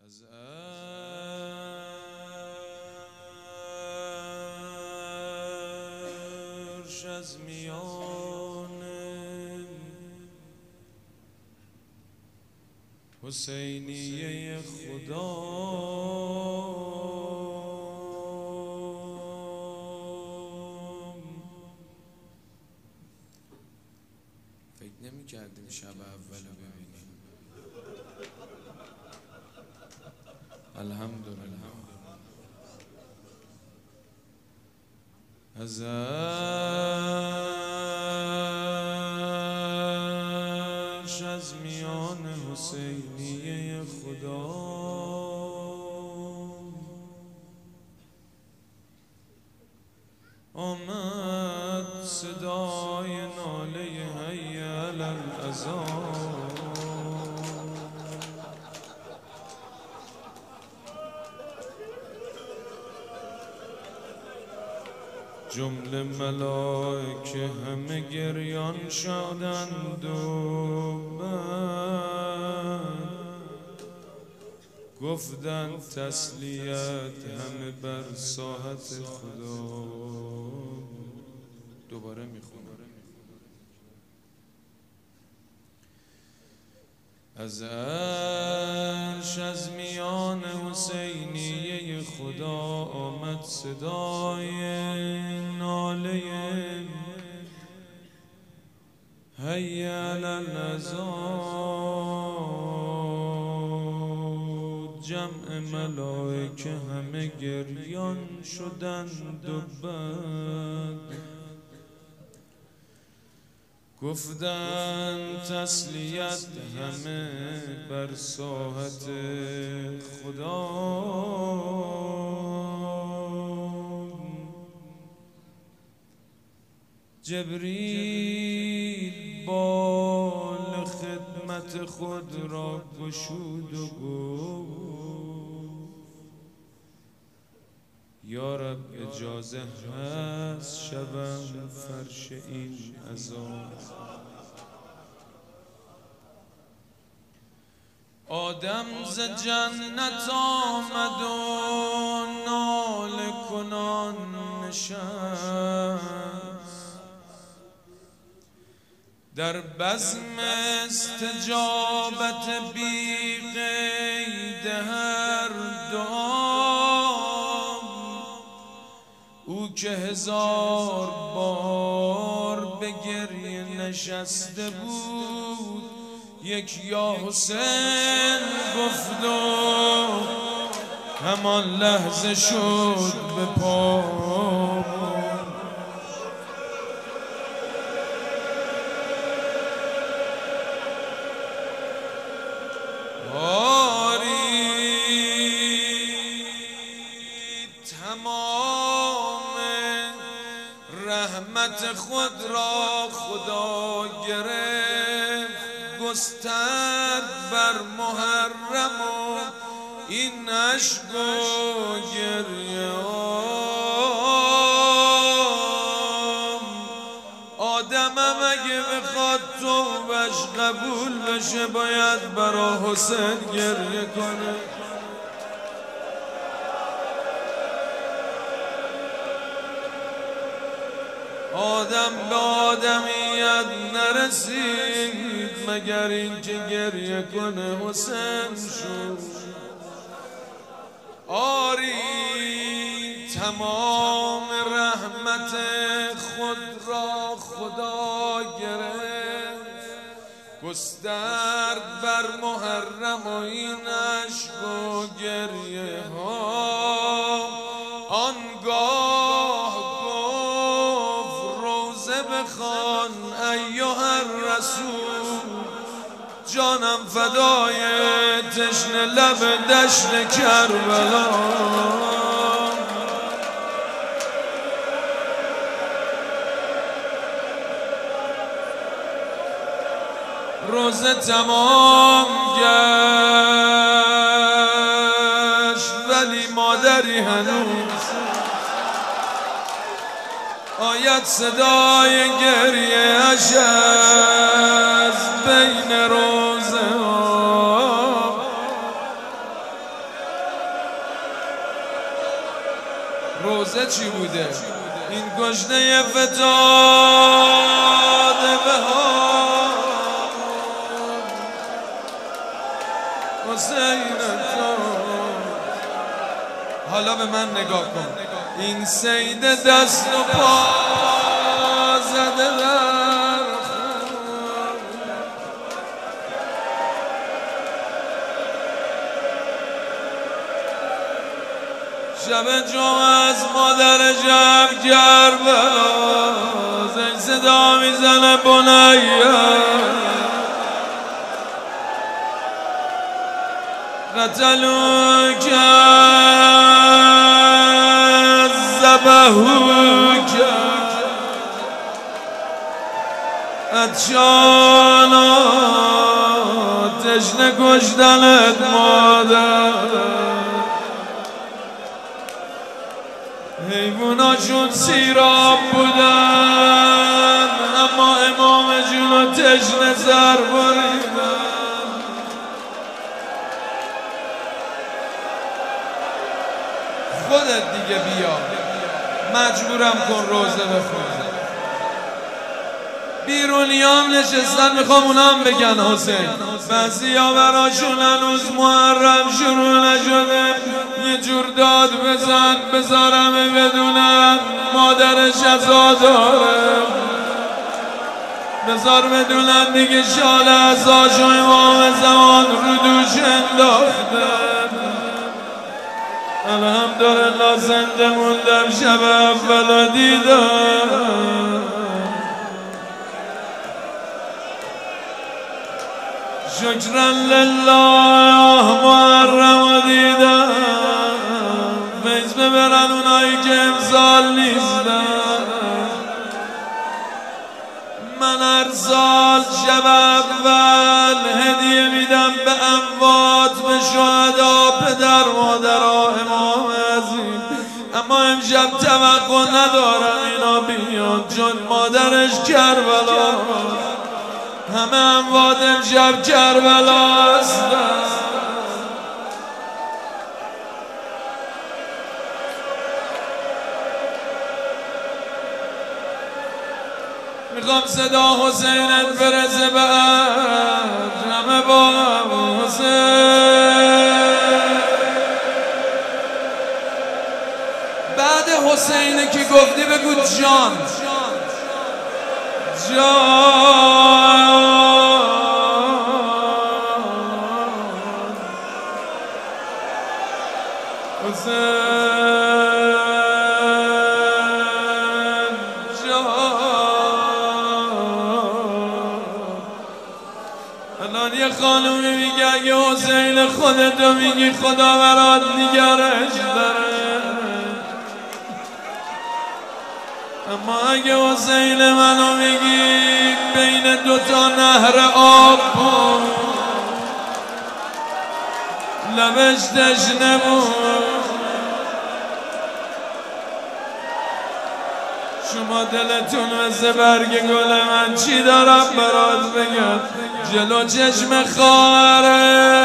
از عرش از میان حسینیه خدا فکر نمی کردیم شب اول ببینیم. الحمدلله. از عرش از میان حسینیه خدا آمد صدای ناله حی علی العذاب. جمله ملائکه همه گریان شدند و گفتند تسلیت همه بر ساحت خدا. دوباره میخونم. از عرش از میان حسینیه خدا آمد صدای ناله حی علی العذاب. جمع ملائکه همه گریان شدند و بعد گفتند تسلیت همه بر ساحت خدا. جبریل بال خدمت خود را گشود و گفت یا رب اجازه هست شوم فرش این عذاب. آدم ز جنت آمد و ناله کنان نشست در بزم استجابت بی قید هر دعا. او که 1000 بار به گریه نشسته بود یک یا حسین گفت و همان لحظه شد به پا. رحمت خود را خدا گرفت گسترد بر محرم و این اشک و گریه. آدمم اگه بخواد توبش قبول بشه باید برا حسین گریه کنه. آدم به آدمیت نرسید مگر اینکه گریه کنه حسین شد. آری تمام رحمت خود را خدا گرفت گسترد بر محرم و این اشک و گریه ها. آنگاه بخوان ایها الرسول جانم فدای تشنه لب دشت کربلا. روزه تمام گشت ولی مادری هنوز آید صدای گریه اش از بین روزه ها. روزه چی بوده؟ این گشنه فتاده بهار حسین تو. حالا به من نگاه کن، این سید دست و پا زده در خون. شب جمعه از مادر جمع کربلا زنگ صدا میزنه بنیه قتلوک ذبحوک عطشانا تشنه کشتنت مادر. حیواناشون سیراب بودن اما امام جونو تشنه سر بریدن. خودت دیگه بیا، مجبورم کن روزه بخون. بیرونیام نشستن میخوام اونام بگن حسین. بعضیا براشون هنوز محرم شروع نشده. یه جور داد بزن بذارم بدونم مادرش عزا داره. بذار بدونم دیگه شال عزاشو امام زمان رو دوش انداخته. الحمدلله زنده موندم شب اول دیدم. شکرا لله محرم دیدم. فیض ببرن اونایی که امسال نیستن. من هر سال شب اول هدیه میدم به اموات، به شهدا، پدر مادرها، امام عظیم. اما امشب توقع ندارم اینا بیان چون مادرش کربلا. همه اموات امشب کربلا هستن. میخوام صدا حسینت برسه به همه با حسین. بعد حسینه که گفتی بگو جان جان. الان یه خانومی میگه اگه حسین خودتو میگی خدا برات نگرش داره. اما اگه حسین منو میگی بین دوتا نهر آب بود لبش تشنه بود. شما دلتون مثل برگ گل من چی دارم برات بگم. جلو چشم خواهره